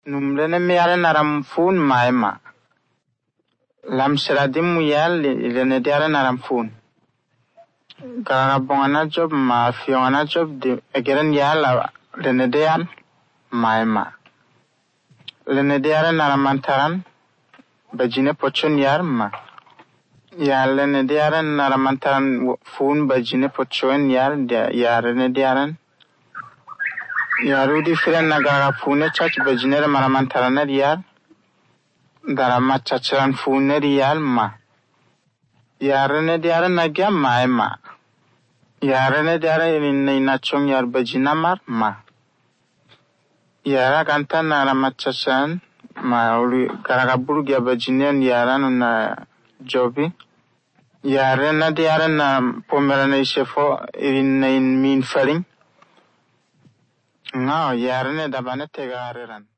numlene miyale naram fun maema. Lam seradim muyal lene diare naram fun. Gara bongana job ma fiona job de egeren yala lene dial maema. Lene diare naramantaran bajine pochon yar ma. Ya lene diare naramantaran fun bajine pochon yar yarene diaren. Yarudi firen nagara fune chach bajinere maramantarana yar. Darama chacharan fune yal ma. Yarene diare nagya maema. Yarene diare inachong yar bajina mar ma. Yara kanta narama chacharan ma uli karagaburu gya bajinen yaran na jobi. Yarene diare na pomerane ishefo in min faring. No, yarene dabane tegariran.